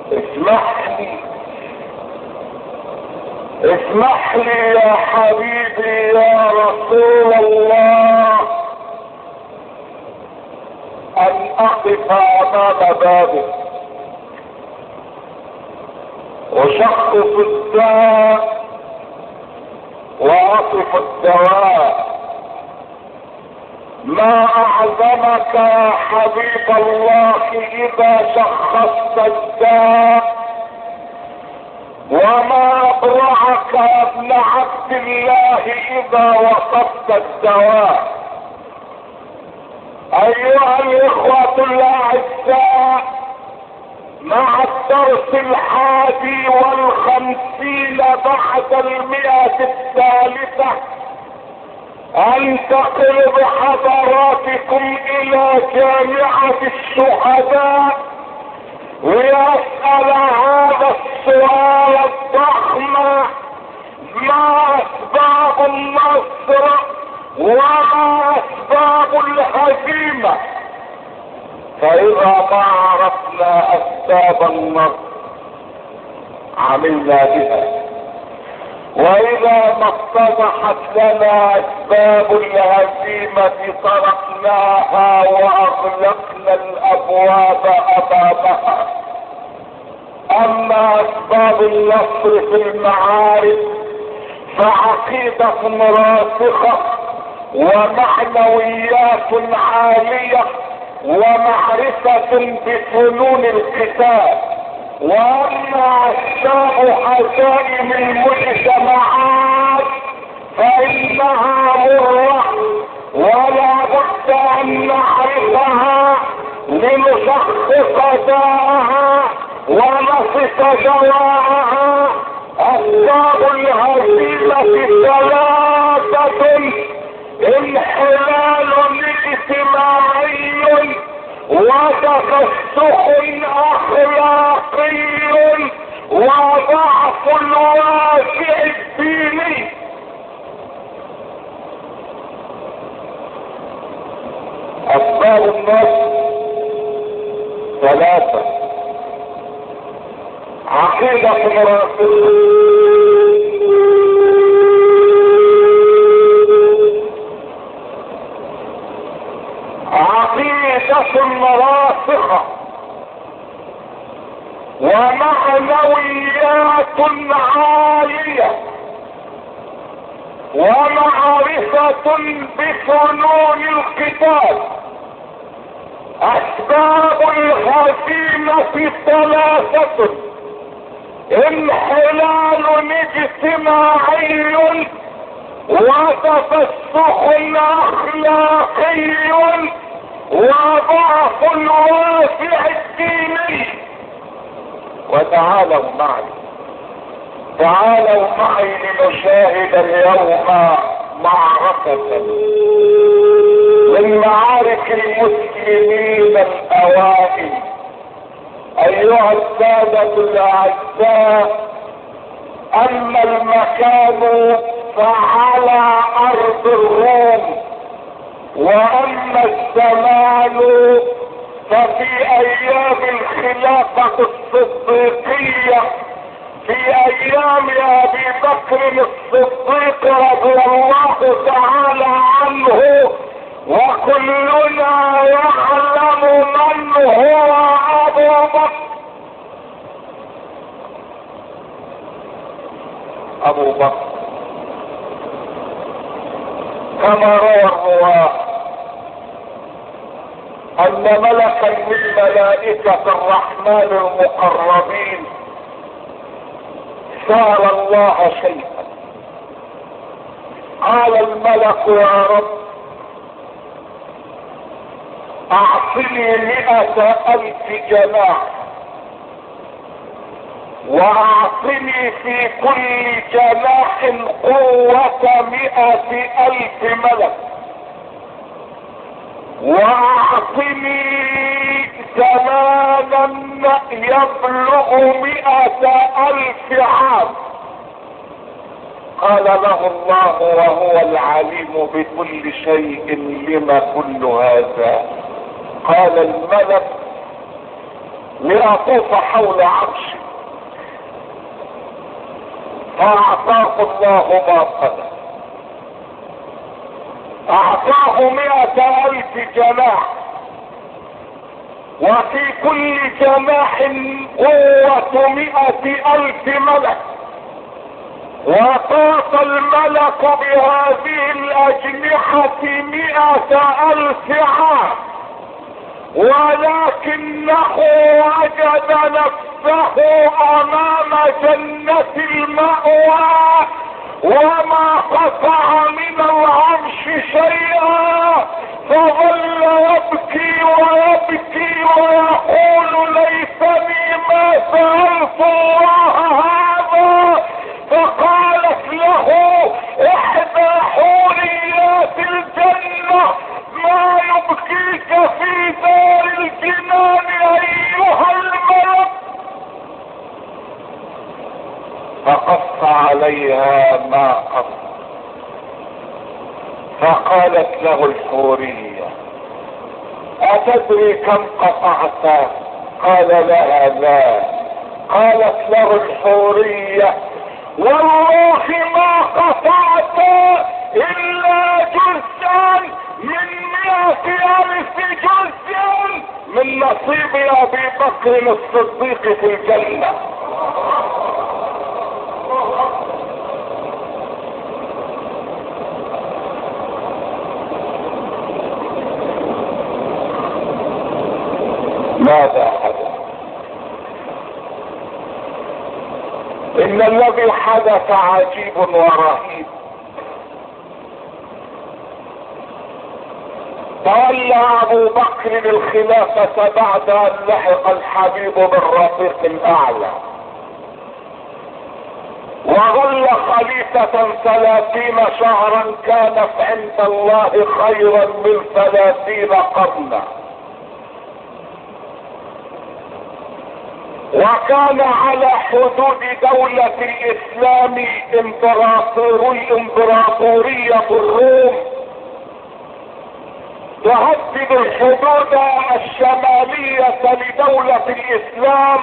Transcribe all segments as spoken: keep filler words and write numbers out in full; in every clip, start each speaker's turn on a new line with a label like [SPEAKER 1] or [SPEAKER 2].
[SPEAKER 1] اسمح لي اسمح لي يا حبيبي يا رسول الله ان اقف امام بابك وشق في الداء واصف الدواء. ما اعظمك يا حبيب الله اذا شخصت الداء، وما ابرعك يا ابن عبد الله اذا وصفت الدواء. ايها الاخوة الاعزاء، مع الدرس الحادي والخمسين بعد المئة الثالثة انتقل بحضراتكم الى جامعة الشهداء ويسأل هذا السؤال الضخم: ما اسباب النصر وما اسباب الهزيمة؟ فاذا ما عرفنا اسباب النصر عملنا بها، واذا ما اتضحت لنا اسباب الهزيمة تركناها واغلقنا الابواب امامها. اما اسباب النصر في المعارك فعقيدة راسخة ومعنويات عالية ومعرفة بفنون القتال. واما اسباب هزائم المجتمعات فانها مرة ولا بد ان نعرفها لنشخص داءها ونصف دواءها. اسباب الهزيمة ثلاثة: انحلال اجتماعي وتفسخ اخلاقي وضعف الواسع الديني. اسباب النصر ثلاثة: عقيدة راسخة، عقيدة راسخة ومعنويات عالية ومعرفة بفنون القتال. اسباب الهزيمة ثلاثة: انحلال اجتماعي وتفسخ اخلاقي وضعف الواسع الديني. وتعالوا معي تعالوا معي لنشاهد اليوم معركة من معارك المسلمين الاوائل. ايها السادة الاعزاء، اما المكان فعلى ارض الروم، واما الزمان ففي ايام الخلافة الصديقية، في ايام ابي بكر الصديق رضي الله تعالى عنه. وكلنا يعلم من هو ابو بكر. ابو بكر كما روى الرواه ان ملكا من ملائكة الرحمن المقربين سأل الله شيئا. قال الملك: يا رب اعطني مئة الف جناح، واعطني في كل جناح قوة مئة الف ملك، واعطني زمانا يبلغ مئة الف عام. قال له الله وهو العليم بكل شيء: لما كل هذا؟ قال الملك: ليطوف حول عرشه، فاعطاه الله ما طلب، اعطاه مئة الف جناح، وفي كل جناح قوة مئة الف ملك، وطاف الملك بهذه الاجنحة مئة الف عام، ولكنه وجد نفسه امام جنة المأوى وما قطع من العرش شيئا، فظل يبكي ويبكي ويقول ليتني ما سألت الله هذا. فقالت له احدى حوريات الجنة ما يبكيك في دار الجنان ايها الملك؟ فقص عليها ما قص، فقالت له الحورية اتدري كم قطعت؟ قال لها لا. قالت له الحورية والله ما قطعت الا جزءا من مئة الف جزء من نصيب ابي بكر الصديق في الجنة. ماذا حدث؟ ان الذي حدث عجيب ورهيب. تولى ابو بكر الخلافة بعد ان لحق الحبيب بالرفيق الاعلى، وظل خليفة ثلاثين شهرا كانت عند الله خيرا من ثلاثين قرنا، وكان على حدود دولة الاسلام امبراطورية الروم تهدد الحدود الشمالية لدولة الاسلام،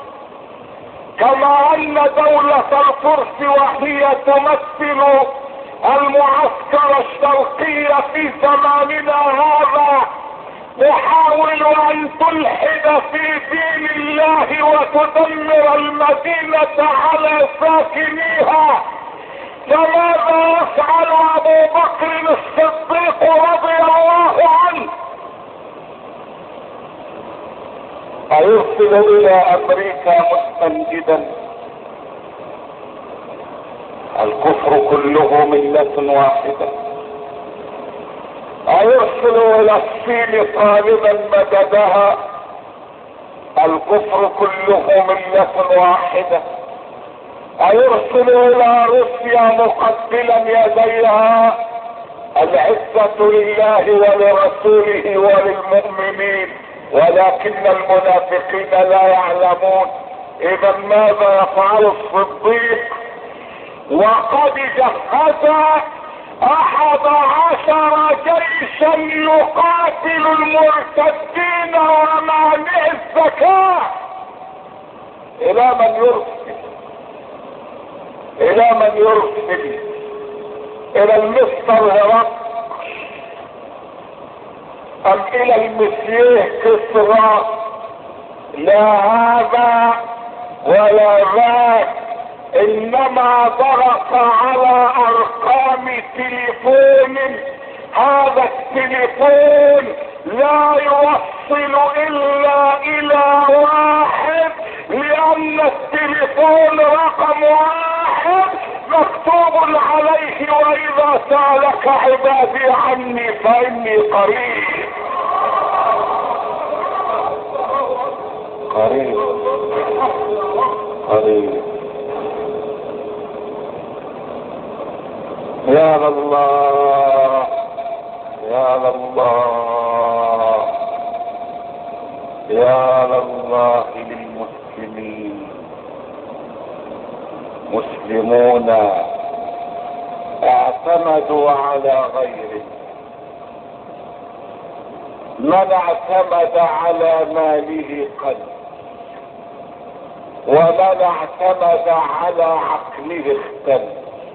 [SPEAKER 1] كما ان دولة الفرس وهي تمثل المعسكر الشرقي في زماننا هذا تحاول ان تلحد في دين الله وتدمر المدينة على ساكنيها. فماذا يفعل ابو بكر الصديق رضي الله عنه؟ أيرسل الى امريكا مستنجدا؟ الكفر كله ملة واحدة. أيرسل الى الصين طالبا مددها؟ الكفر كله ملة واحدة. أيرسل الى روسيا مقبلا يديها؟ العزة لله ولرسوله وللمؤمنين، ولكن المنافقين لا يعلمون. اذا ماذا يفعل الصديق؟ وقد جهز احد عشر جيشا يقاتل المرتدين ومانع الزكاة. الى من يرسل؟ الى من يرسل؟ الى المستر هرقل ام الى المسيح كسرى؟ لا هذا ولا ذاك، انما ضغط على ارقام تليفون. هذا التليفون لا يوصل الا الى واحد، لان التليفون رقم واحد مكتوب عليه واذا سألك عبادي عني فاني قريب. قريب قريب. يا الله يا الله يا الله للمسلمين. مسلمون اعتمدوا على غيره. من اعتمد على ماله قل، ومن اعتمد على عقله اختل،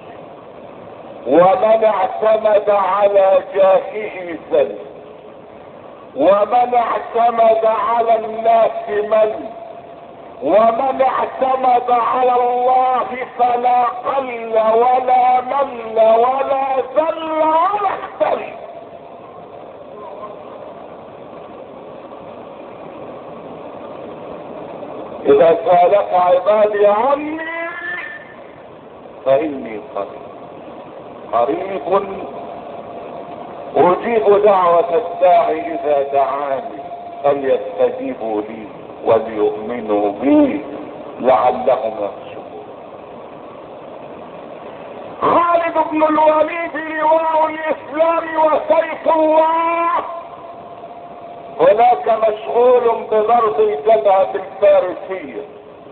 [SPEAKER 1] ومن اعتمد على جاهه زل، ومن اعتمد على الناس من، ومن اعتمد على الله فلا قل ولا مل ولا زل ولا اختل. اذا سألك عبادي عني فاني قريب قريب اجيب دعوة الداعي اذا دعاني فليستجيبوا لي وليؤمنوا بي لعلهم يرشدون. خالد بن الوليد لواء الاسلام وسيف الله، هناك مشغول بضرب الجبهة الفارسية.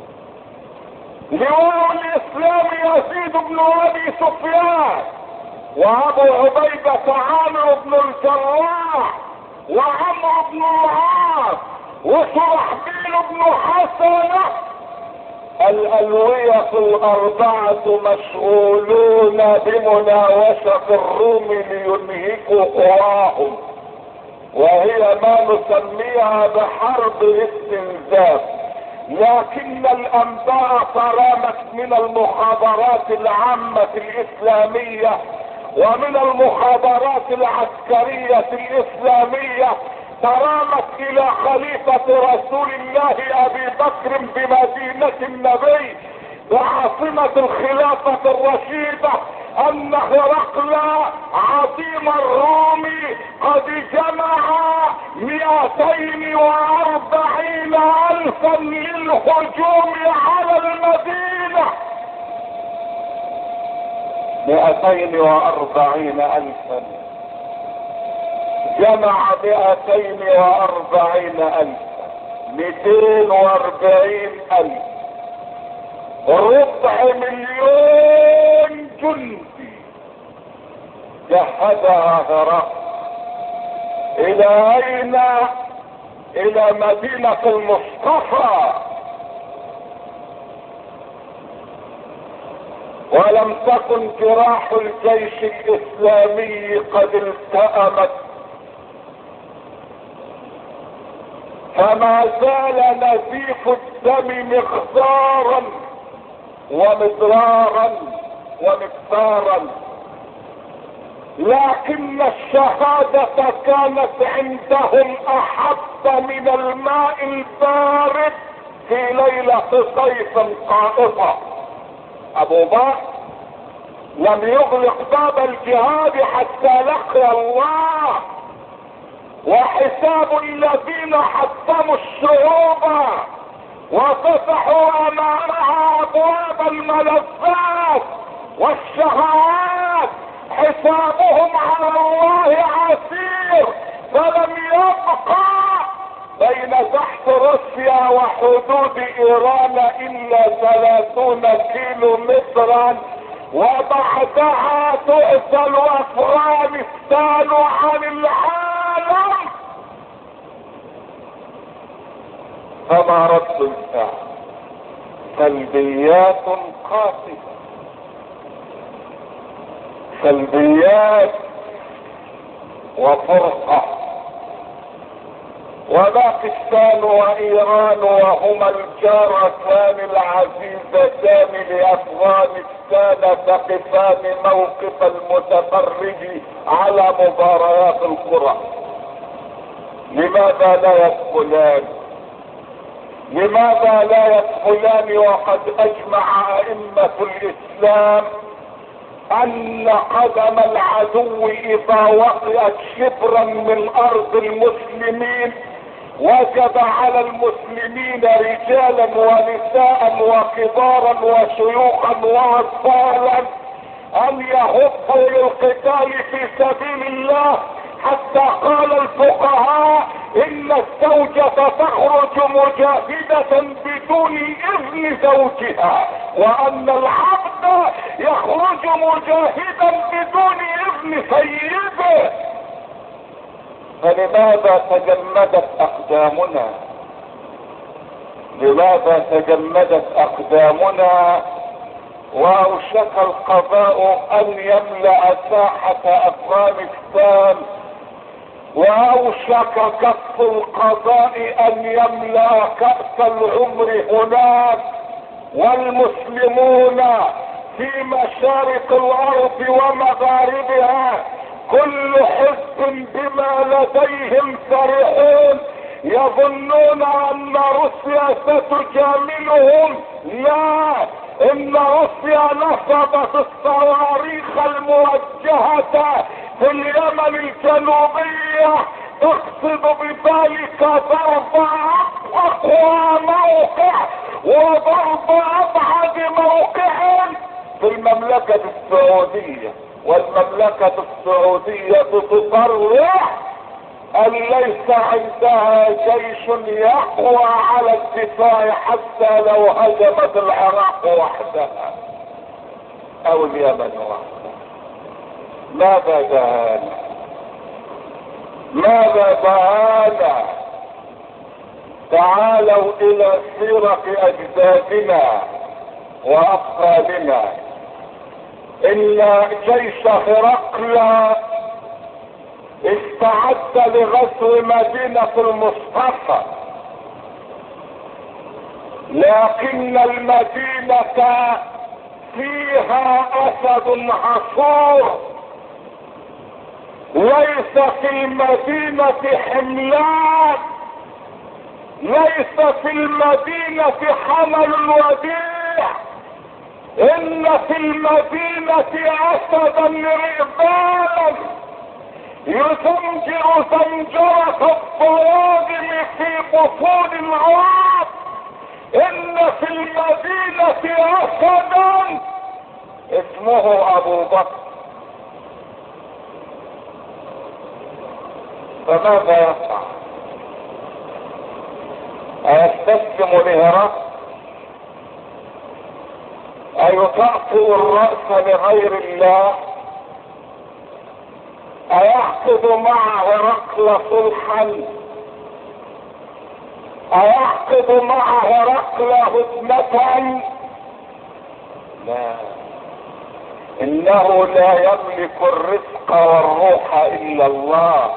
[SPEAKER 1] لواء الاسلام يزيد بن ابي سفيان، وابو عبيدة عامر بن الجراح، وعمرو بن العاص، وشرحبيل بن حسنة. الألوية الأربعة مشغولون بمناوشة الروم لينهكوا قواهم، وهي ما نسميها بحرب الاستنزاف. لكن الأنباء ترامت من المخابرات العامة الإسلامية ومن المخابرات العسكرية الإسلامية، ترامت الى خليفة رسول الله ابي بكر بمدينة النبي وعاصمة الخلافة الرشيدة ان هرقل عظيم الروم قد جمع مئتين واربعين الفا للهجوم على المدينة. مئتين واربعين الفا، جمع مئتين واربعين الف، مئتين واربعين الف، ربع مليون جندي جهزها هرقل. الى اين؟ الى مدينة المصطفى. ولم تكن جراح الجيش الاسلامي قد التأمت، فما زال نزيف الدم مقدارا ومضرارا ومقدارا، لكن الشهادة كانت عندهم احب من الماء البارد في ليلة صيف قائصة. ابو بكر لم يغلق باب الجهاد حتى لقي الله، وحساب الذين حطموا الشعوب وفتحوا امامها ابواب الملذات والشهوات حسابهم على الله عسير. فلم يبقى بين تحت روسيا وحدود ايران الا ثلاثون كيلو مترا، وبعدها تؤذل افغانستان عن العالم. فما رد الفعل؟ سلبيات قاسية، سلبيات وفرقة. وباكستان وايران وهما الجارتان العزيزتان لافغانستان تقفان موقف المتفرج على مباريات الكرة. لماذا لا يدخلان؟ لماذا لا يدخلان وقد اجمع ائمة الاسلام ان قدم العدو اذا وطئت شبرا من ارض المسلمين وجب على المسلمين رجالا ونساء وكبارا وشيوخا واطفالا ان يهبوا للقتال في سبيل الله، حتى قال الفقهاء ان الزوجة تخرج مجاهدة بدون اذن زوجها، وان العبد يخرج مجاهدا بدون اذن سيده. فلماذا تجمدت اقدامنا؟ لماذا تجمدت اقدامنا واوشك القضاء ان يملأ ساحة افغانستان، واوشك كف القضاء ان يملأ كأس العمر هناك، والمسلمون في مشارق الارض ومغاربها كل حزب بما لديهم فرحون، يظنون ان روسيا ستجاملهم. لا، ان روسيا نصبت الصواريخ الموجهة في اليمن الجنوبية تقصد بذلك ضرب اقوى موقع وضرب ابعد موقع في المملكة السعودية، والمملكة السعودية تصرح ان ليس عندها جيش يقوى على الدفاع حتى لو هجمت العراق وحدها او اليمن وحدها. ماذا دهانا؟ ماذا دهانا؟ تعالوا الى سيرة اجدادنا وابطالنا. ان جيش هرقل استعد لغزو مدينة المصطفى، لكن المدينة فيها اسد عصور، ليس في المدينة حملان، ليس في المدينة حمل وديع، ان في المدينة اسدا رئبانا يزمجر زمجرة الضواجم في بطون العرب. ان في المدينة اسدا اسمه ابو بكر. فماذا يفعل؟ ايستسلم لهرقل؟ ايطأطئ الرأس لغير الله؟ ايعقد مع هرقل صلحا؟ ايعقد مع هرقل هدنة؟ لا، انه لا يملك الرزق والروح الا الله،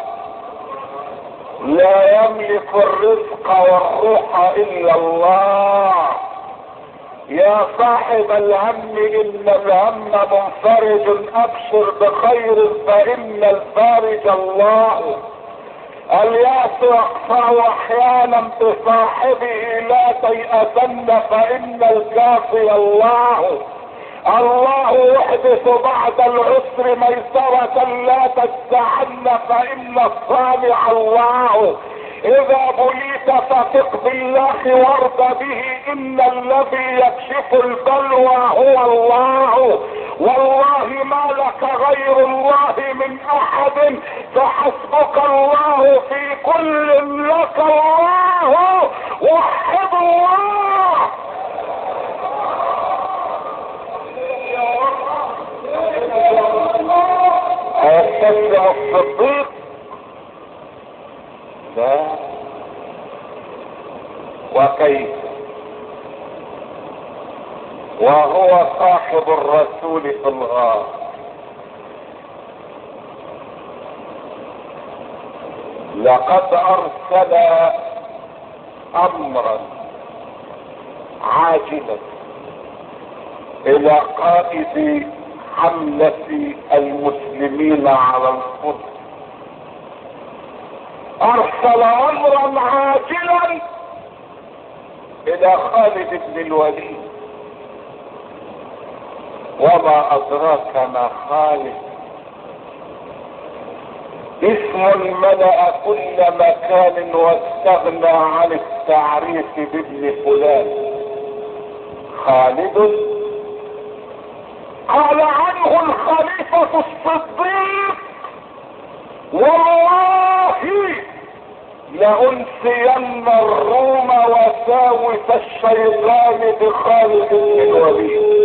[SPEAKER 1] لا يملك الرزق والروح الا الله. يا صاحب الهم ان الهم منفرج، ابشر بخير فان الفارج الله. الياس يقطع احيانا بصاحبه، لا تيأسن فان الكافي الله. الله يحدث بعد العسر ميسرة، لا تجزعن فان الصانع الله. اذا بليت فثق بالله وارض به، ان الذي يكشف البلوى هو الله. والله ما لك غير الله من احد، فحسبك الله في كل لك الله. وحد الله. أيستسلم الصديق؟ لا. وكيف وهو صاحب الرسول في الغار؟ لقد ارسل امرا عاجلا الى قائد حملة المسلمين على القدس، ارسل امرا عاجلا الى خالد بن الوليد. وما ادراك ما خالد؟ اسم ملأ كل مكان واستغنى عن التعريف بابن فلان. خالد قال عنه الخليفة الصديق: والله لأنسين الروم وساوس الشيطان بخالد بن الوليد.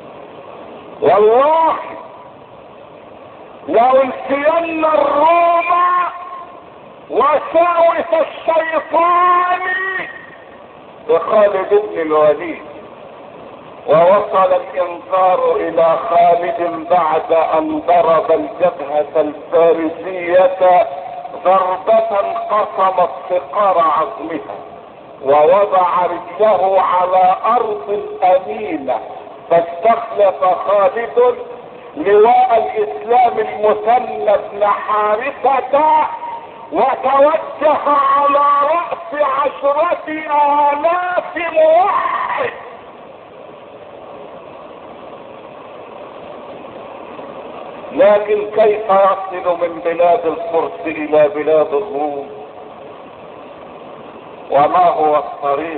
[SPEAKER 1] والله لأنسين الروم وساوس الشيطان بخالد بن الوليد. ووصل الانذار الى خالد بعد ان ضرب الجبهة الفارسية ضربة قصمت فقار عظمها، ووضع رجله على ارض امينة، فاستخلف خالد لواء الاسلام المثنى بن حارثة وتوجه على رأس عشرة آلاف موحد. لكن كيف يصل من بلاد الفرس الى بلاد الروم؟ وما هو الطريق؟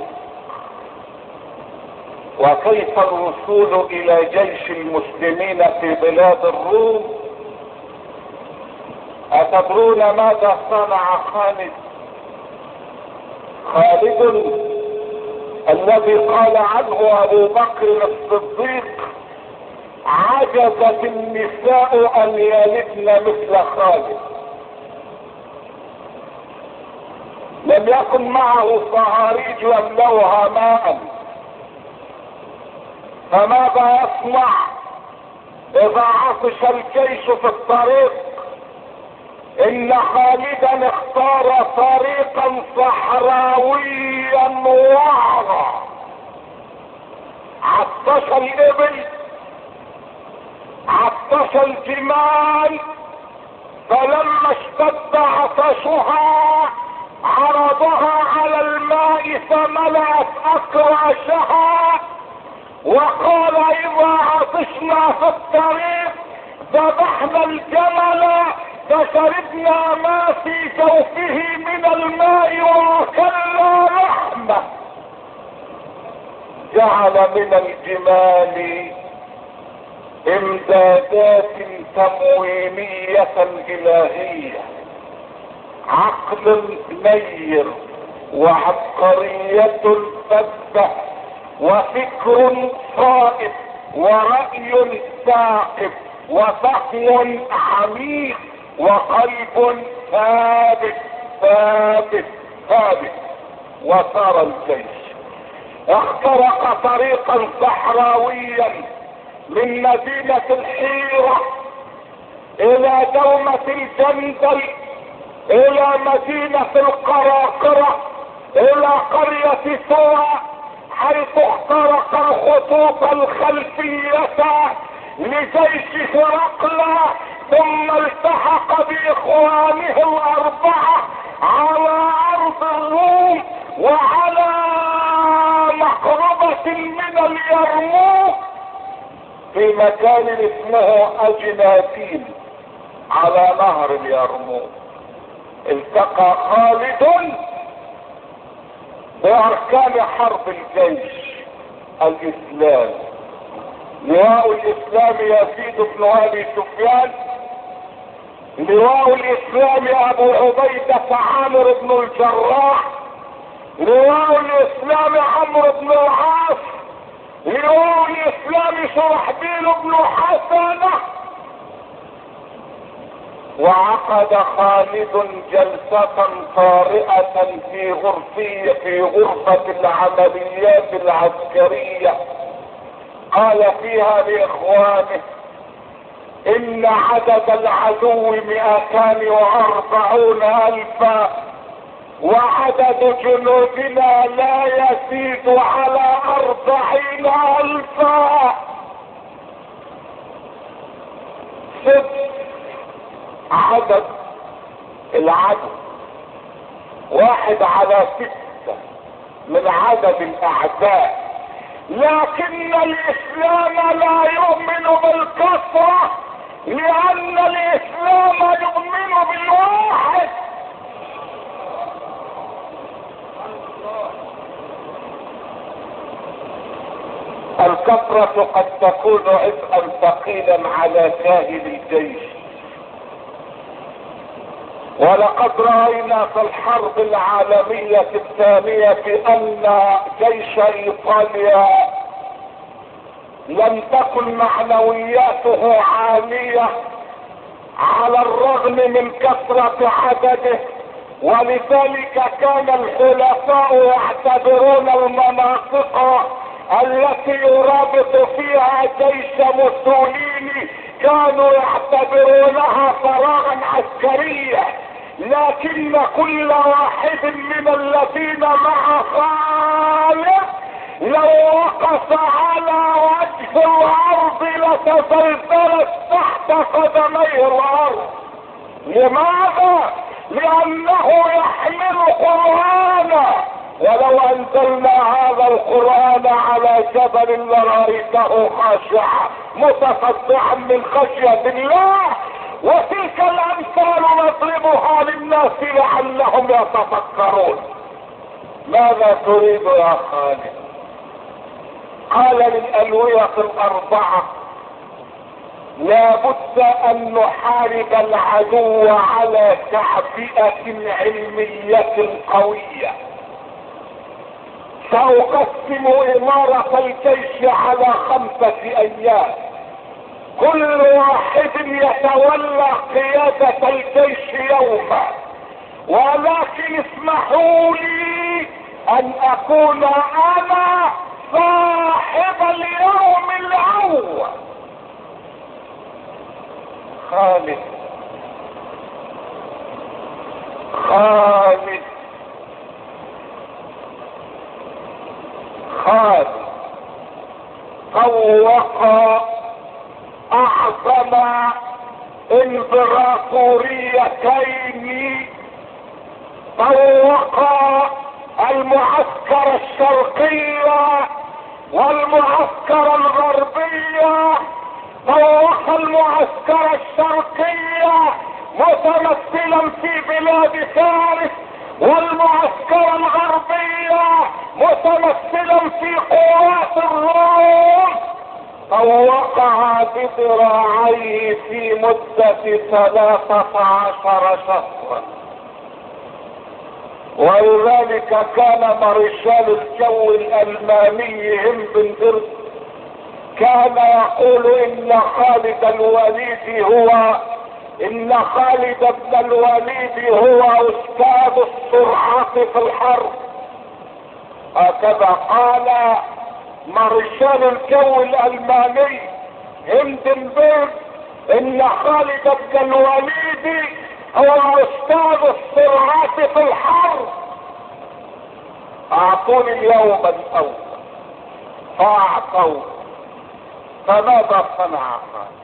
[SPEAKER 1] وكيف الوصول الى جيش المسلمين في بلاد الروم؟ أتدرون ماذا صنع خالد؟ خالد الذي قال عنه ابو بكر الصديق عجزت النساء ان يلدن مثل خالد. لم يكن معه صهاريج يملوها ماء، فماذا يصنع اذا عطش الجيش في الطريق؟ ان خالدا اختار طريقا صحراويا وعرا، عطش الابل، عطش الجمال، فلما اشتد عطشها عرضها على الماء فملأت اكراشها، وقال اذا عطشنا في الطريق ذبحنا الجمل فشربنا ما في جوفه من الماء واكلنا لحمه. جعل من الجمال امدادات تموينية الهية، عقل نير وعبقرية فذة وفكر صائب ورأي ثاقب وفهم عميق وقلب ثابت ثابت ثابت. وصار الجيش اخترق طريقا صحراويا من مدينة الحيرة الى دومة الجندل الى مدينة القراقرة الى قرية سوى، حيث اخترق الخطوط الخلفية لجيش هرقل، ثم التحق باخوانه الاربعة على ارض الروم وعلى مقربة من اليرموك في مكان اسمه اجناتين على نهر اليرموك. التقى خالد باركان حرب الجيش الاسلامي. لواء الاسلام يزيد بن ابي سفيان، لواء الاسلام ابو عبيدة عامر بن الجراح، لواء الاسلام عمرو بن العاص، لواء الاسلام شرحبيل بن حسنة. وعقد خالد جلسة طارئة في غرفية في غرفة العمليات العسكرية، قال فيها لاخوانه ان عدد العدو مئتان واربعون الفا، وعدد جنودنا لا يزيد على اربعين الفا. ست عدد العدو، واحد على ستة من عدد الاعداء، لكن الاسلام لا يؤمن بالكثرة، لان الاسلام يؤمن بالواحد. الكثرة قد تكون عبئا ثقيلا على كاهل الجيش، ولقد رأينا في الحرب العالمية الثانية ان جيش ايطاليا لم تكن معنوياته عالية على الرغم من كثرة عدده، ولذلك كان الخلفاء يعتبرون المناطق التي يرابط فيها جيش موسوليني كانوا يعتبرونها فراغا عسكريا، لكن كل واحد من الذين مع خالد لو وقف على وجه الارض لتزلزلت تحت قدميه الارض. لماذا؟ لانه يحمل قرآنا، ولو انزلنا هذا القرآن على جبل لرأيته خاشعا متصدعا من خشية الله. وتلك الامثال نضربها للناس لعلهم يتفكرون. ماذا تريد يا خالد؟ قال للألوية الاربعة لا بد ان نحارب العدو على تعبئة علمية قوية. سأقسم إمارة الجيش على خمسة أيام، كل واحد يتولى قيادة الجيش يوما، ولكن اسمحوا لي أن أكون أنا صاحب اليوم الأول. خالد خالد خالد طوق اعظم امبراطوريتين، طوق المعسكر الشرقي والمعسكر الغربي. طوق المعسكر الشرقي متمثلا في بلاد فارس، والمعسكر الغربي متمثلا في قوات الروم. طوقها بذراعيه في مدة ثلاثة عشر شهرا. ولذلك كان مارشال الجو الألماني هندنبرغ كان يقول ان خالد الوليد هو ان خالد بن الوليد هو استاذ السرعة في الحرب. هكذا قال مارشال الجو الألماني هندنبرغ ان خالد بن الوليد هو استاذ السرعة في الحرب. اعطوني اليوم الاول فاعطوا. فماذا صنع خالد؟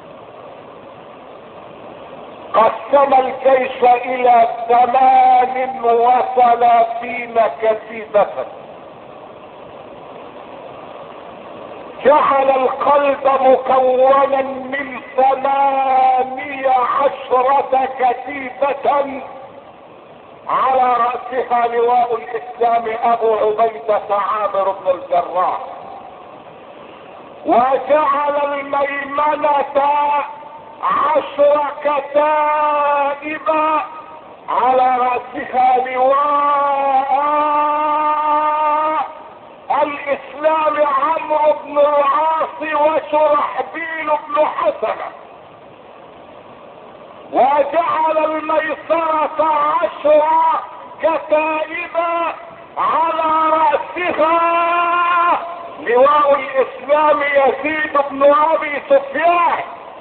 [SPEAKER 1] قسم الجيش الى ثمان وثلاثين كتيبة، جعل القلب مكونا من ثمانية عشرة كتيبة على رأسها لواء الاسلام ابو عبيدة عامر بن الجراح، وجعل الميمنة عشر كتائب على رأسها لواء الاسلام عمرو بن العاص وشرحبيل بن حسنة، وجعل الميسرة عشر كتائب على رأسها لواء الاسلام يزيد بن ابي سفيان،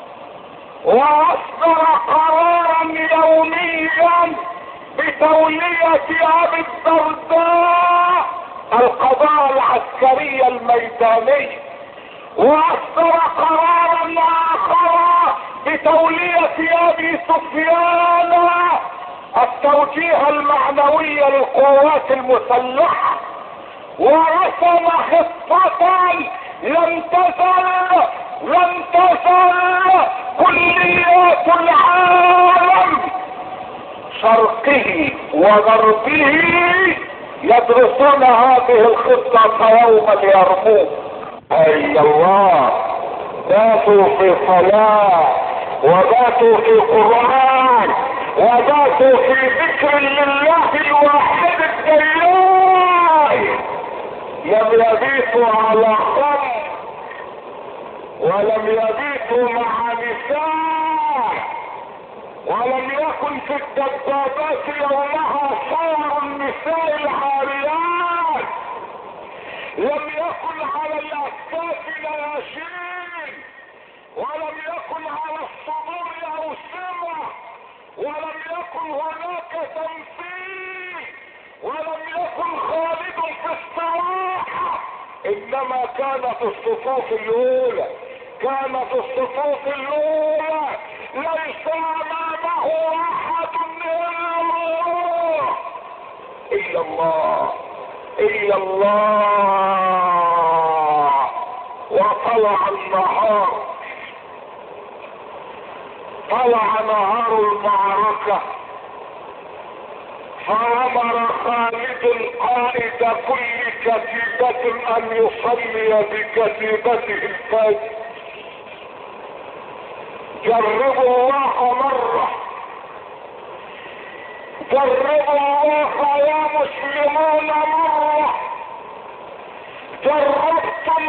[SPEAKER 1] واصدر قرارا يوميا بتولية ابي الدرداء القضاء العسكري الميداني، واصدر قرارا اخر بتولية ابي سفيان التوجيه المعنوي للقوات المسلحة، ورسم خطة لم تزل لم تزل كليات العالم شرقه وغربه يدرسون هذه الخطة يوم اليرموك. اي الله، باتوا في صلاة وباتوا في قرآن وباتوا في ذكر لله الواحد الديان، لم يبيتوا على خمر ولم يبيتوا مع نساء ولم يكن في الدبابات يومها صور النساء العاريات، لم يكن على الاكتاف نياشين، ولم يكن على الصدور اوسمه، ولم يكن هناك تمثيل، ولم يكن خالد في الصراحه، انما كانت الصفوف الاولى، كانت الصفوف الاولى ليس امامه احد الا الله الا الله. وطلع النهار، طلع نهار المعركة، فامر خالد القائد كل كتيبة ان يصلي بكتيبته الفجر. جربوا الله مرة، جربوا الله يا مسلمون مرة، جربتم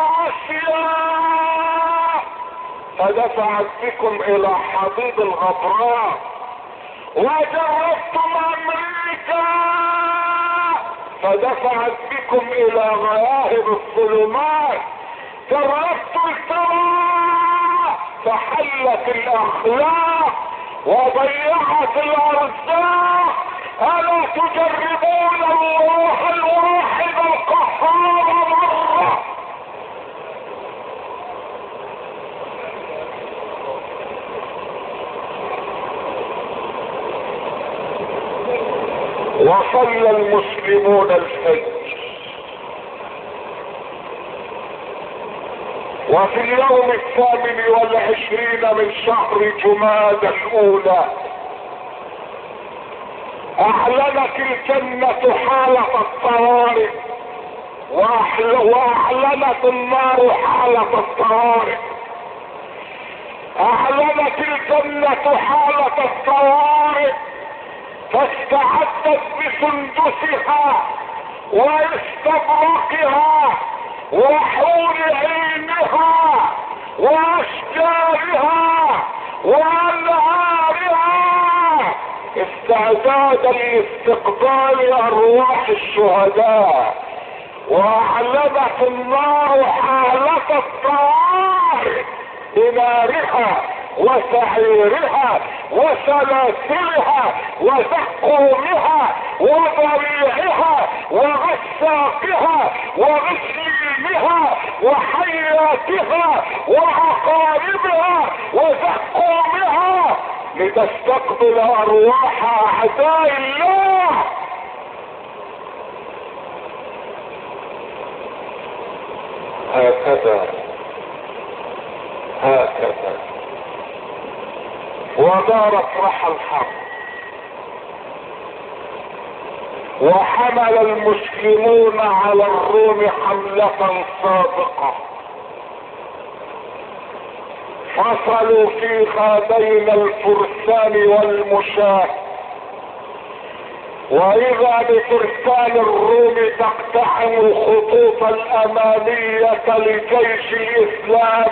[SPEAKER 1] اشياء فدفعت بكم الى حضيض الغبراء، وجربتم امريكا فدفعت بكم الى غياهب الظلمات، جربتم الثراء فحلت الاخلاق وضيعت الارزاق. الا تجربون الله الواحد القهار مرة؟ وصلى المسلمون الفجر، وفي اليوم الثامن والعشرين من شهر جمادى الاولى اعلنت الجنة حالة الطوارئ، واعلنت النار حالة الطوارئ. اعلنت الجنة حالة الطوارئ فاستعدت بسندسها واستبرقها وحور عينها واشجارها وانهارها استعدادا لاستقبال ارواح الشهداء. واعلنت النار حالة الطوارئ بنارها وسعيرها وسلاسلها وزقومها وضريعها وغساقها وغسلينها وحياتها وعقاربها وزقومها لتستقبل ارواح اعداء الله. هكذا هكذا ودارت رحى الحرب، وحمل المسلمون على الروم حملة سابقة، فصلوا في خادين الفرسان والمشاة، واذا بفرسان الروم تقتحم الخطوط الامامية لجيش الاسلام،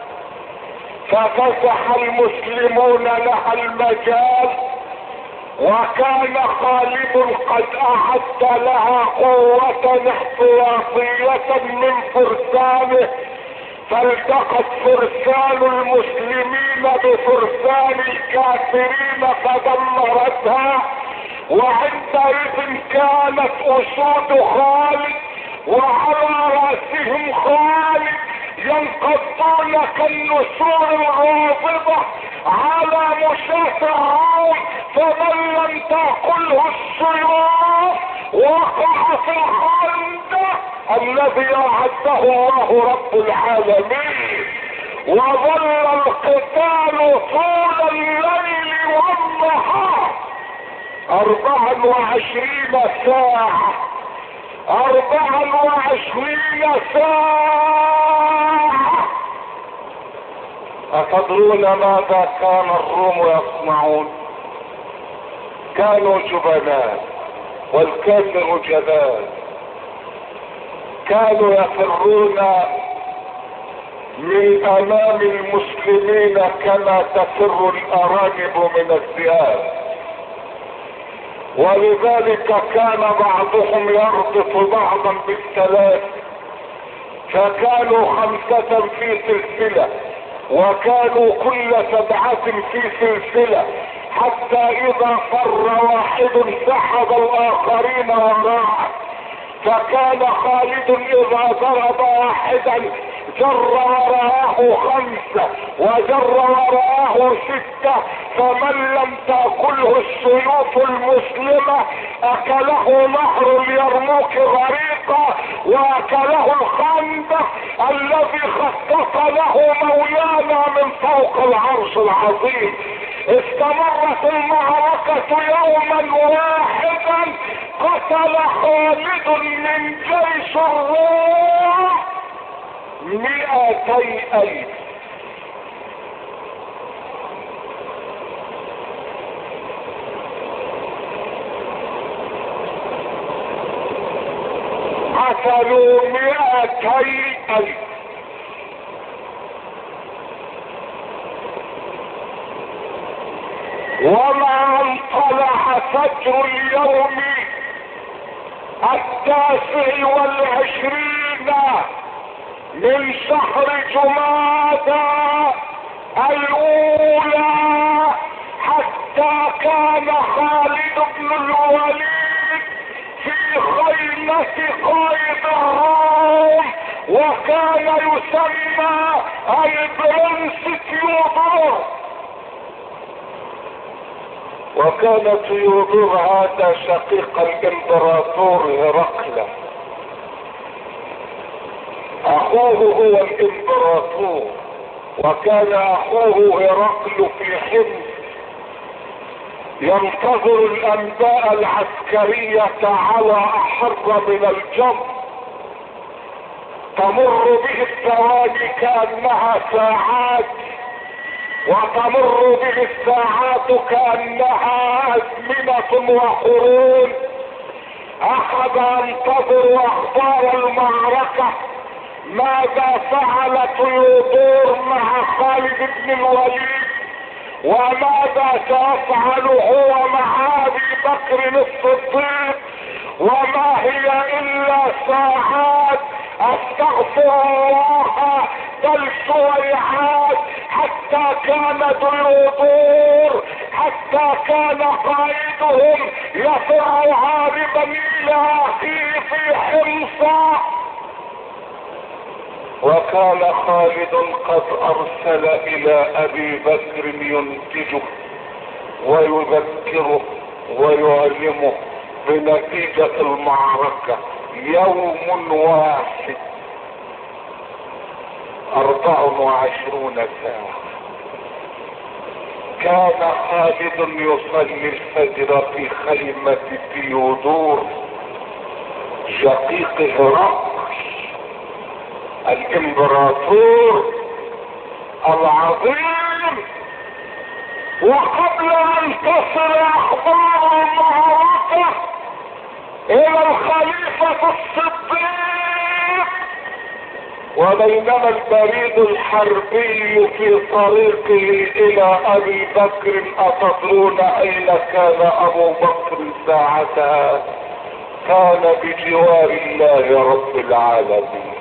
[SPEAKER 1] ففتح المسلمون لها المجال، وكان خالد قد اعد لها قوة احتياطية من فرسانه، فالتقت فرسان المسلمين بفرسان الكافرين فدمرتها. وعندئذ كانت اسود خالد وعلى راسهم خالد ينقضون كالنسور الغاضبة على مشاة الروم، فمن لم تأكله السيوف وقع في الخندق الذي اعده الله رب العالمين. وظل القتال طول الليل والنهار اربعا وعشرين ساعة، اربعا وعشرين ساعة. اتدرون ماذا كان الروم يصنعون؟ كانوا جبناء والكافر جبان، كانوا يفرون من امام المسلمين كما تفر الارانب من الذئاب. ولذلك كان بعضهم يربط بعضا بالثلاث، فكانوا خمسة في سلسلة، وكانوا كل سبعة في سلسلة، حتى اذا فر واحد سحب الاخرين وراءه. فكان خالد اذا ضرب واحدا جر وراءه خمسة وجر وراءه ستة، فمن لم تأكله السيوف المسلمة اكله نهر اليرموك غريقا، واكله الخندق الذي خطط له مولانا من فوق العرش العظيم. استمرت المعركة يوما واحدا، قتل خالد من جيش الروم مئتي ألف. قتلوا مئتي ألف. ومع ان طلع فجر اليوم التاسع والعشرين من شهر جمادى الاولى، حتى كان خالد بن الوليد في خيمة قائد الروم، وكان يسمى البرنس تيودور. وكان تيودور هذا شقيق الامبراطور هرقل، اخوه هو الامبراطور، وكان اخوه هرقل في حمص ينتظر الانباء العسكرية على احر من الجمر، تمر به الثواني كأنها ساعات، وتمر به الساعات كأنها أزمنة وقرون. أخذ ينتظر أخبار المعركة، ماذا فعل تيودور مع خالد بن الوليد، وماذا سيفعل هو مع أبي بكر الصديق، وما هي إلا ساعات، استغفر الله، بل سويعات، حتى كان تيودور، حتى كان قائدهم يفر هاربا الى اخيه في حمص. وكان خالد قد ارسل الى ابي بكر ينتجه ويذكره ويعلمه بنتيجة المعركة. يوم واحد اربع وعشرون ساعة كان خالد يصلي الفجر في خيمة تيودور شقيق هرقل الامبراطور العظيم. وقبل ان تصل اخبار المعركة الى الخليفة الصديق، وبينما البريد الحربي في طريقه الى ابي بكر، اتدرون اين كان ابو بكر ساعتها؟ كان بجوار الله رب العالمين.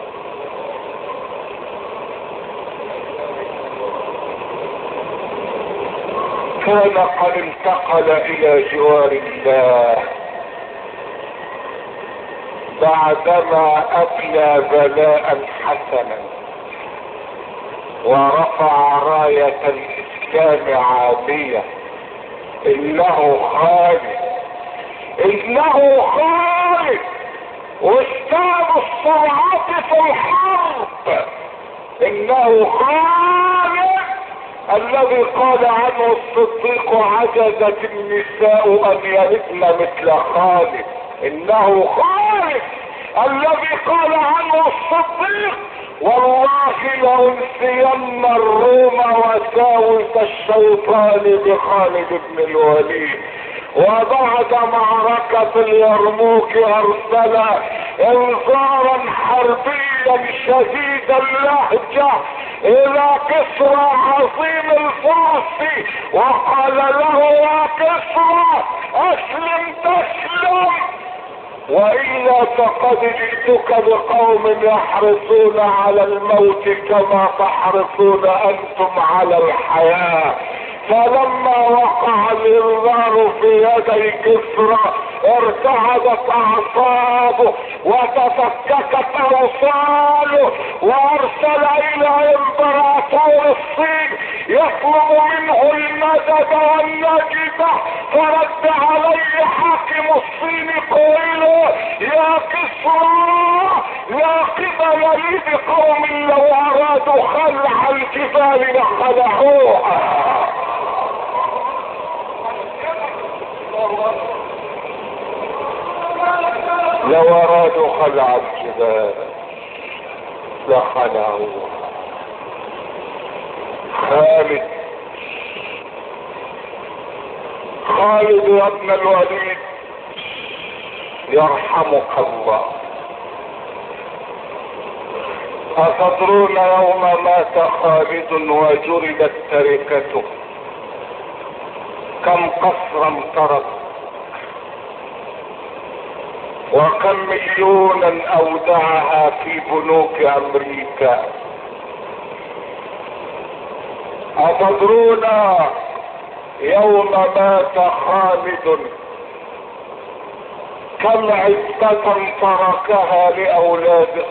[SPEAKER 1] كان قد انتقل الى جوار الله بعدما ابلى بلاء حسنا ورفع راية الاسلام عالية. انه خالد، انه خالد استاذ الصراعات في الحرب، انه خالد الذي قال عنه الصديق عجزت النساء ان يلدن مثل خالد. انه خالد الذي قال عنه الصديق والله لأنسين الروم وساوس الشيطان بخالد بن الوليد. وبعد معركة اليرموك ارسل انذارا حربيا شديد اللهجة الى كسرى عظيم الفرس، وقال له يا كسرى اسلم تسلم، والا فقد جئتك بقوم يحرصون على الموت كما تحرصون انتم على الحياة. فلما وقع الانذار في يدي كسرى ارتعدت اعصابه وتفككت اوصاله، وارسل الى امبراطور الصين يطلب منه المدد والنجدة، فرد عليه حاكم الصين قائلا يا كسرى لا قبل لي بقوم لو ارادوا خلع الجبال لخلعوها. لو ارادوا خلع الجبال لخلعوها. خالد خالد يا ابن الوليد يرحمك الله، أتدرون يوم مات خالد وجردت تركته كم قصرا ترك، وكم مليونا اودعها في بنوك امريكا؟ أتدرون يوم مات خالد كم عزة تركها لأولاده؟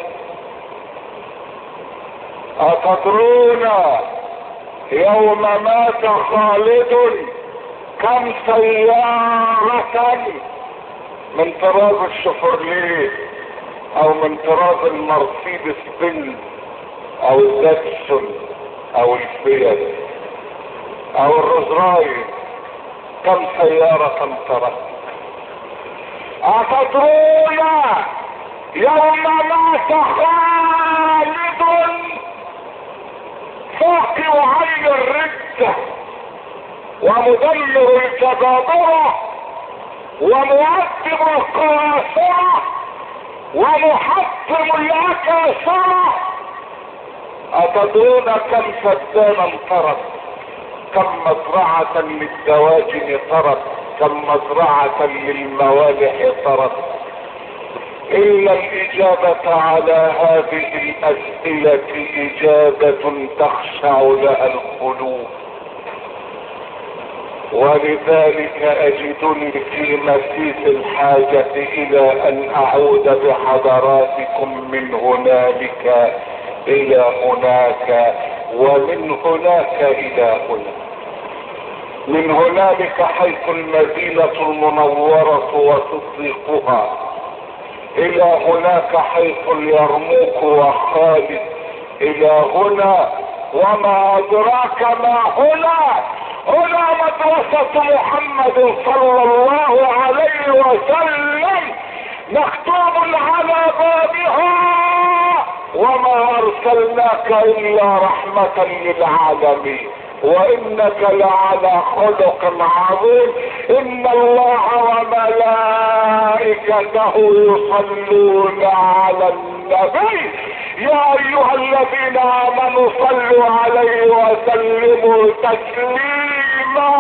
[SPEAKER 1] أتدرون يوم مات خالد كم سيارة من طراز الشفرليه او من طراز المرسيدس بنز او الداتسون او الفيات او الروز رايس، كم سيارة ترك؟ أتدرون يوم مات خالد فاقع عين الردة ومدمر الجبابرة ومؤدب القراصنة ومحطم الأكاسرة؟ أتدرون كم فدانا ترك؟ كم مزرعة للدواجن ترك؟ كم مزرعة للموالح ترك؟ إلا الإجابة على هذه الأسئلة إجابة تخشع لها القلوب. ولذلك أجدني في مسيس الحاجة إلى أن أعود بحضراتكم من هنالك إلى هناك، ومن هناك إلى هنا، من هنالك حيث المدينة المنورة وتصديقها، إلى هناك حيث اليرموك وخالد، إلى هنا وما أدراك ما هنا. هنا مدرسة محمد صلى الله عليه وسلم مكتوب على بابها وما أرسلناك إلا رحمة للعالمين وإنك لعلى خلق عظيم. إن الله وملائكته يصلون على النبي يا أيها الذين آمنوا صلوا عليه وسلموا تسليما.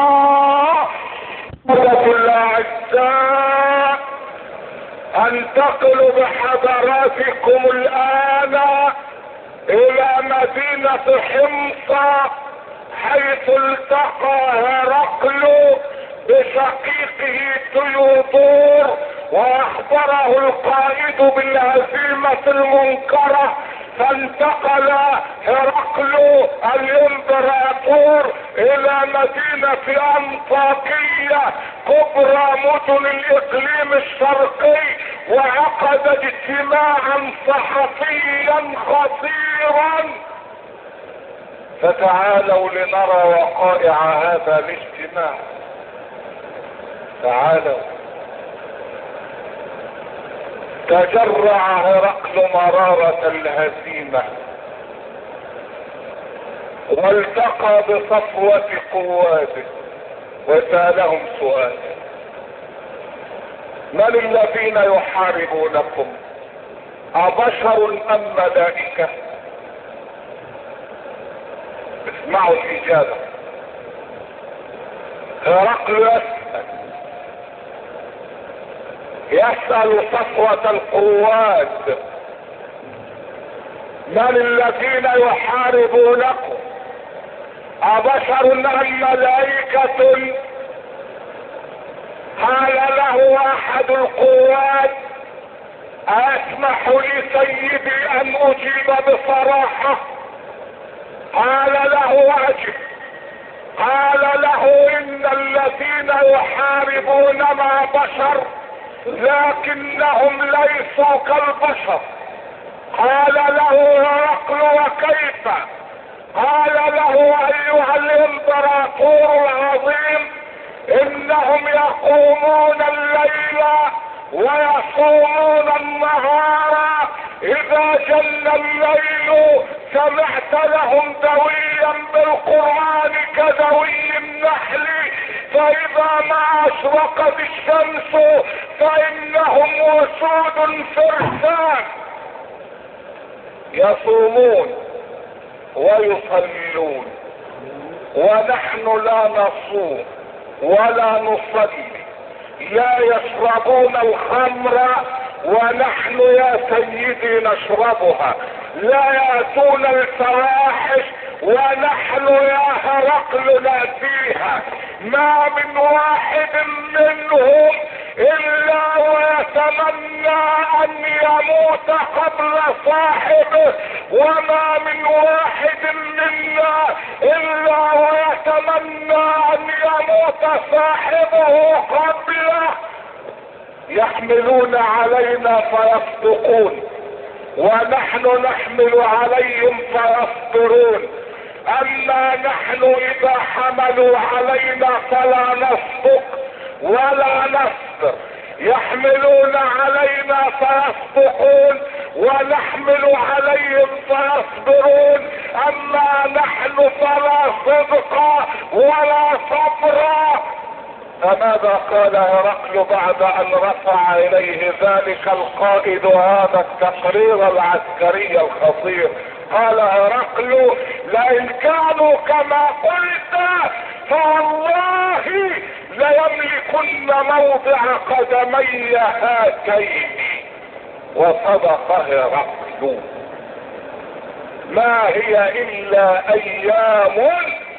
[SPEAKER 1] سادة الأعزاء، أنتقل بحضراتكم الآن إلى مدينة حمص حيث التقى هرقل بشقيقه تيودور واخبره القائد بالهزيمة المنكرة، فانتقل هرقل الامبراطور الى مدينة انطاكية كبرى مدن الاقليم الشرقي، وعقد اجتماعا صحفيا خطيرا. فتعالوا لنرى وقائع هذا الاجتماع. تعالوا. تجرع هرقل مرارة الهزيمة والتقى بصفوة قواته وسألهم سؤال: من الذين يحاربونكم؟ أبشر أم ملائكة؟ اسمعوا الإجابة. هرقل يسأل يسأل صفوة القوات: من الذين يحاربونكم؟ أبشر أم ملائكة؟ قال له أحد القوات: أسمح لسيدي أن أجيب بصراحة؟ قال له: أجب. قال له: إن الذين يحاربوننا بشر لكنهم ليسوا كالبشر. قال له هرقل: وكيف؟ قال له: أيها الامبراطور العظيم، إنهم يقومون الليل ويصومون النهار، إذا جل الليل سمعت لهم دويا بالقرآن كدوي النحل، فإذا ما أشرقت الشمس فإنهم وسود فرسان يصومون ويصلون، ونحن لا نصوم ولا نصلي. لا يشربون الخمر ونحن يا سيدي نشربها. لا يأتون الفواحش ونحن يا هرقل نأتيها. ما من واحد منهم إلا ويتمنى أن يموت قبل صاحبه، وما من واحد منا إلا ويتمنى أن يموت صاحبه قبله. يحملون علينا فيصدقون، ونحن نحمل عليهم فيصبرون. أما نحن إذا حملوا علينا فلا نصدق ولا نصبر. يحملون علينا فيصدقون ونحمل عليهم فيصبرون، أما نحن فلا صدق ولا صبر. فماذا قال هرقل بعد ان رفع اليه ذلك القائد هذا التقرير العسكري الخطير؟ قال هرقل: لئن كانوا كما قلت فوالله ليملكن موضع قدمي هاتين. وصدق هرقل. ما هي الا ايام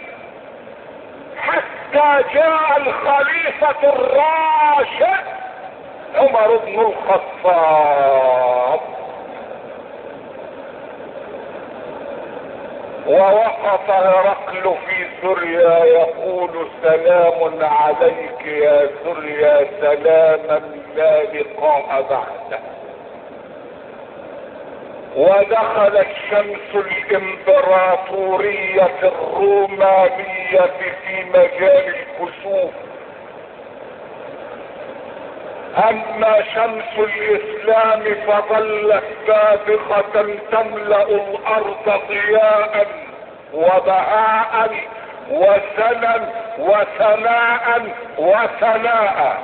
[SPEAKER 1] حتى جاء الخليفة الراشد عمر بن الخطاب، ووقف هرقل في سوريا يقول: سلام عليك يا سوريا، سلاما لا لقاء بعده. ودخلت شمس الامبراطورية الرومانية في مجال الكسوف. اما شمس الاسلام فظلت سابقة تملأ الارض ضياء وبهاء وسنا وثناء وثناء.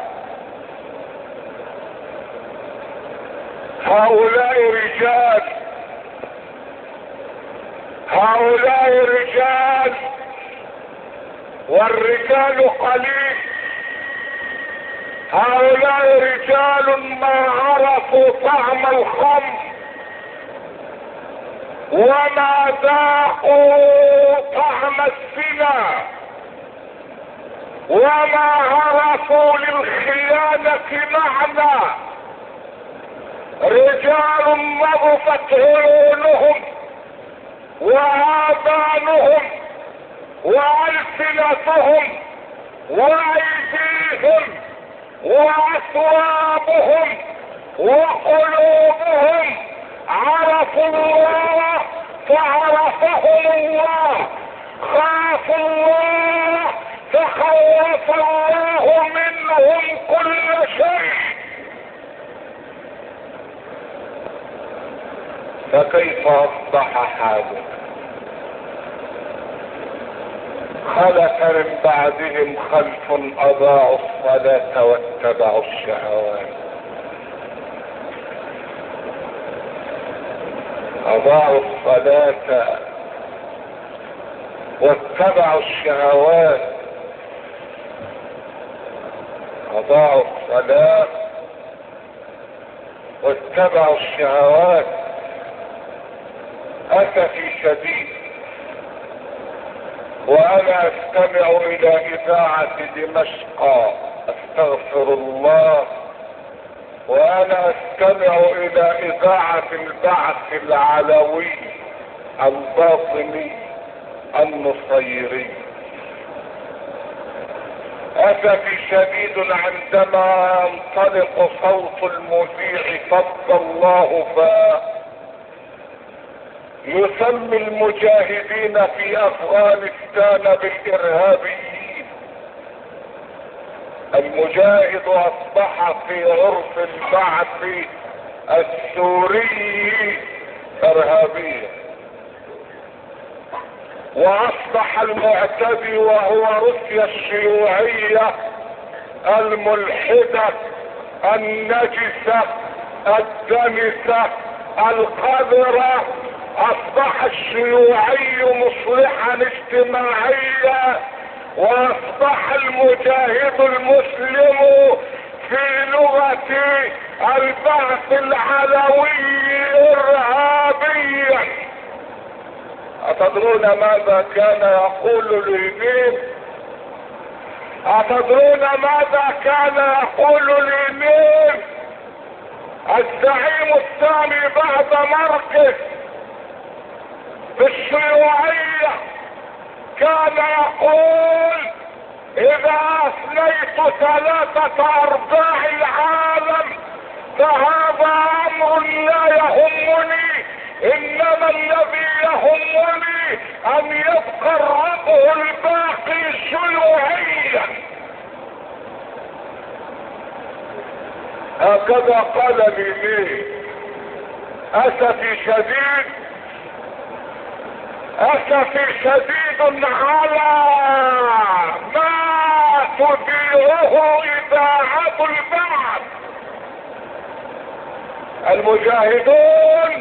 [SPEAKER 1] هؤلاء رجال هؤلاء رجال والرجال قليل. هؤلاء رجال ما عرفوا طعم الخمر وما ذاقوا طعم الزنا وما عرفوا للخيانة معنى. رجال نضفت عيونهم وآذانهم وألسنتهم وأيديهم وأثوابهم وقلوبهم عرفوا الله فعرفهم الله، خافوا الله فخوف الله منهم كل شيء. فكيف اصبح حالك؟ خلف من بعدهم خلف اضاعوا الصلاة واتبعوا الشهوات. اضاعوا الصلاة واتبعوا الشهوات. اضاعوا الصلاة واتبعوا الشهوات. اسفي شديد وانا استمع الى اذاعة دمشق، استغفر الله، وانا استمع الى اذاعة البعث العلوي الباطني النصيري. اسفي شديد عندما ينطلق صوت المذيع فض الله فاه يسمي المجاهدين في افغانستان بالارهابيين. المجاهد اصبح في عرف البعث السوري ارهابيا، واصبح المعتدي وهو روسيا الشيوعية الملحدة النجسة الدنسة القذرة، اصبح الشيوعي مصلحا اجتماعيا، واصبح المجاهد المسلم في لغة البعث العلوي ارهابيا. اتدرون ماذا كان يقول لينين؟ اتدرون ماذا كان يقول لينين الزعيم الثاني بعد ماركس في الشيوعية؟ كان يقول اذا اثنيت ثلاثة ارباع العالم فهذا امر لا يهمني، انما الذي يهمني ان يبقى الربع الباقي شيوعيا. هكذا قال لي. اسفي شديد اسفي شديد على ما تذيعه اذاعة البعث. المجاهدون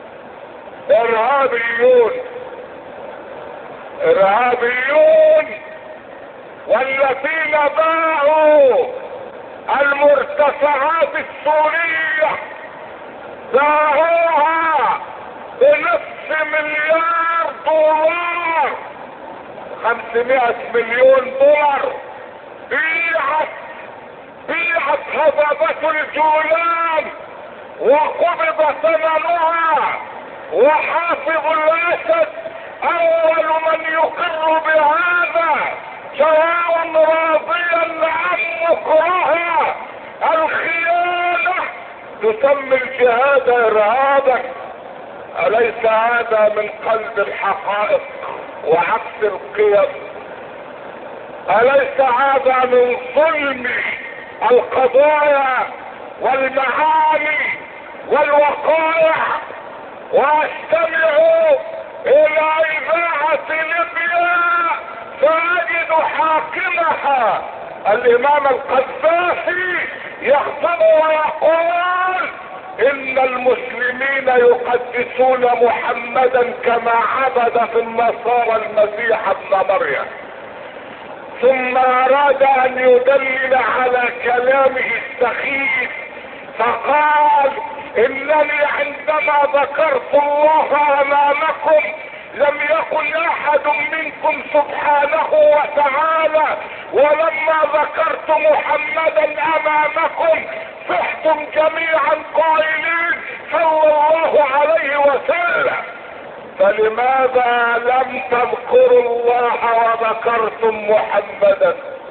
[SPEAKER 1] ارهابيون ارهابيون والذين باعوا المرتفعات السورية باعوها بنصف مليار دولار، خمسمائة مليون دولار. بيعت بيعت هضبة الجولان وقبض ثمنها، وحافظ الاسد اول من يقر بهذا سواء راضيا عن مكرها. الخيانة تسمي الجهاد ارهابا. اليس هذا من قلب الحقائق وعكس القيم؟ اليس هذا من ظلم القضايا والمعاني والوقائع؟ واستمع الى اذاعة ليبيا فاجد حاكمها الامام القذافي يخطب ويقول ان المسلمين يقدسون محمدا كما عبد في النصارى المسيح ابن مريم، ثم اراد ان يدلل على كلامه السخيف فقال انني عندما ذكرت الله امامكم لم يكن احد منكم سبحانه وتعالى، ولما ذكرت محمدا امامكم صحتم جميعا قائلين صلى الله عليه وسلم. فلماذا لم تذكروا الله وذكرتم محمدا؟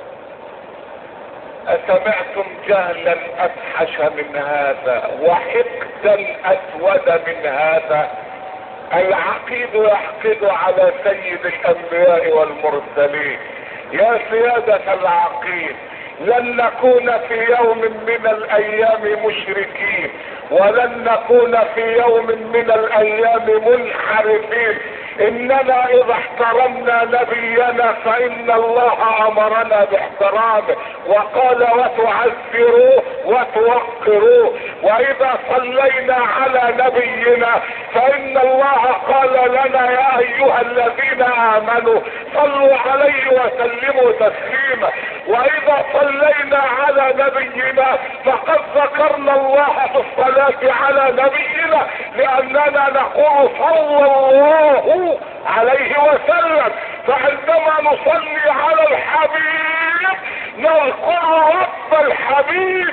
[SPEAKER 1] أسمعتم جهلا أفحش من هذا وحقدا أسود من هذا؟ العقيد يحقد على سيد الأنبياء والمرسلين. يا سيادة العقيد، لن نكون في يوم من الأيام مشركين، ولن نكون في يوم من الأيام منحرفين. اننا اذا احترمنا نبينا فان الله امرنا باحترامه وقال وتعزروه وتوقروه. واذا صلينا على نبينا فان الله قال لنا يا ايها الذين امنوا صلوا عليه وسلموا تسليما. واذا صلينا على نبينا فقد ذكرنا الله في الصلاة على نبينا لاننا نقول صلى الله عليه وسلم. فعندما نصلي على الحبيب نذكر رب الحبيب.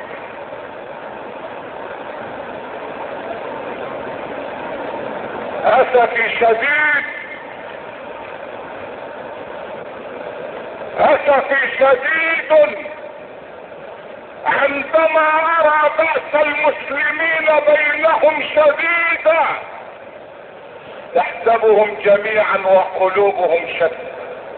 [SPEAKER 1] اسفي شديد اسفي شديد عندما ارى بأس المسلمين بينهم شديدا تحسبهم جميعا وقلوبهم شتى.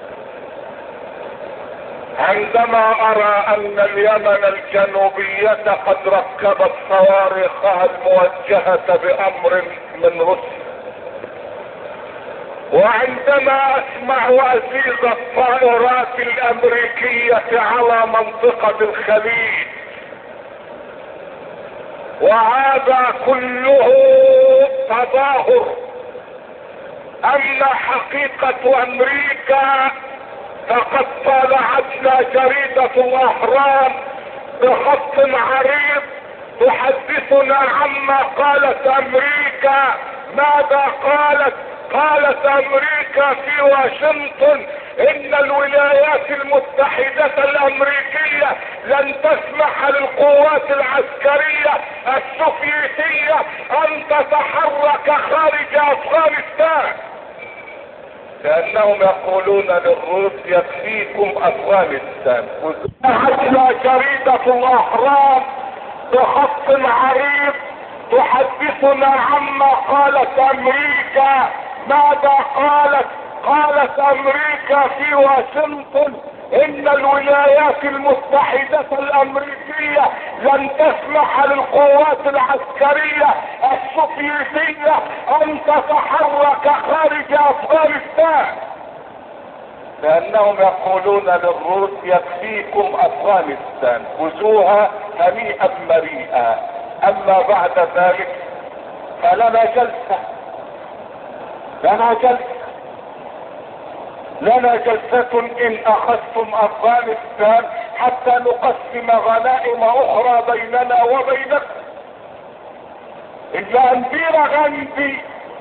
[SPEAKER 1] عندما ارى ان اليمن الجنوبية قد ركبت صواريخها الموجهة بامر من روسيا، وعندما اسمع ازيز الطائرات الامريكية على منطقة الخليج، وهذا كله تظاهر ان حقيقة امريكا فقد طالعتنا جريدة الاهرام بخط عريض تحدثنا عما قالت امريكا. ماذا قالت؟ قالت امريكا في واشنطن ان الولايات المتحدة الامريكية لن تسمح للقوات العسكرية السوفيتية ان تتحرك خارج افغانستان، لانهم يقولون للروس يكفيكم افغانستان. وعدنا جريدة الاهرام بخط عريض تحدثنا عما قالت امريكا. ماذا قالت؟ قالت امريكا في واشنطن ان الولايات المتحدة الامريكية لن تسمح للقوات العسكرية السوفيتية ان تتحرك خارج افغانستان، لانهم يقولون للروس يكفيكم افغانستان، خذوها هنيئا مريئا. اما بعد ذلك فلنا جلسة لنا جلسة لنا جلسة ان اخذتم افغانستان حتى نقسم غنائم اخرى بيننا وبينكم. الا انديرا غاندي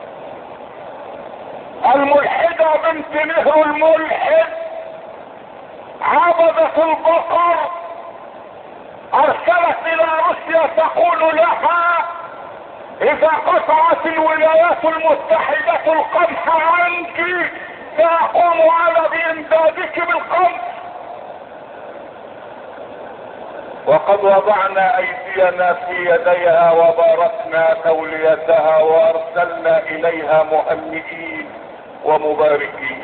[SPEAKER 1] الملحدة بنت نهر الملحد عبدة البقر ارسلت الى روسيا تقول لها اذا قطعت الولايات المتحدة القمح عنك ساقوم على بامدادك بالقمح. وقد وضعنا ايدينا في يديها وباركنا توليتها وارسلنا اليها مهنئين ومباركين.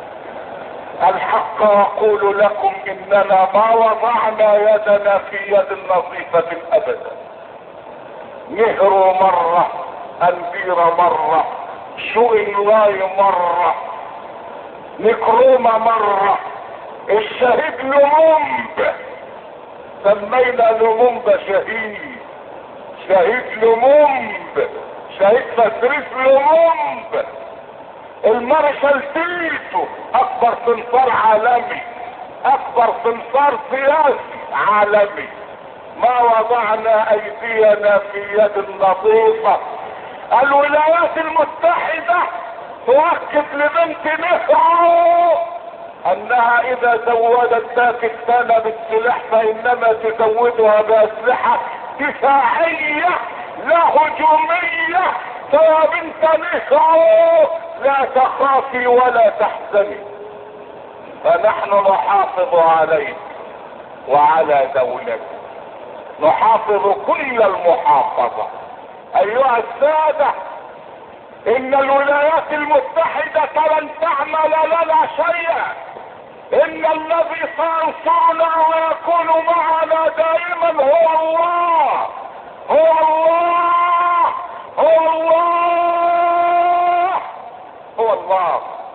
[SPEAKER 1] الحق اقول لكم اننا ما وضعنا يدنا في يد نظيفة ابدا. نهر مرة، انبير مرة، شوئنواي مرة، نكرومة مرة، الشهيد لومومب سمينا لومومب شهيد شهيد لومومب شهيد تدريس لومومب. المارشال تيتو اكبر سمسار عالمي، اكبر سمسار سياسي عالمي. ما وضعنا ايدينا في يد النظيفة. الولايات المتحدة تؤكد لبنت نهرو انها اذا زودت باكستان بالسلاح فانما تزودها باسلحة دفاعية لا هجومية. فيا بنت نهرو لا تخافي ولا تحزني، فنحن نحافظ عليك وعلى دولتك، نحافظ كل المحافظة. ايها السادة، ان الولايات المتحدة لن تعمل لنا شيئا. ان الذي سينصرنا ويكون معنا دائما هو الله هو الله هو الله هو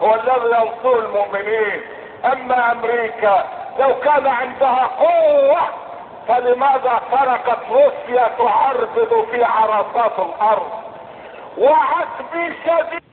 [SPEAKER 1] هو الذي ينصر المؤمنين. اما امريكا لو كان عندها قوة فلماذا تركت روسيا تعربد في عرصات الارض؟ وعتب شديد